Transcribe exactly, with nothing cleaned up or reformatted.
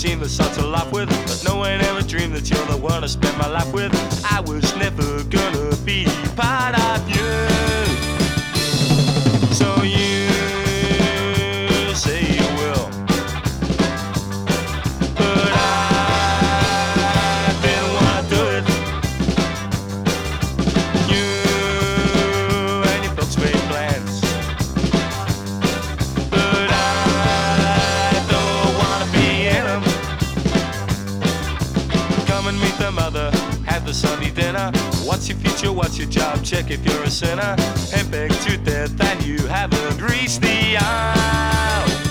seem the sort to laugh with, but no one ever dreamed that you're the one to spend my life with. I was never gonna be part of you. So you say you will, but I didn't wanna do it. You and your built great plans, but I don't wanna be in them. Come and meet the mother, have the Sunday dinner. What's your future, what's your job, check if you're a sinner, and beg to death that you haven't reached the aisle.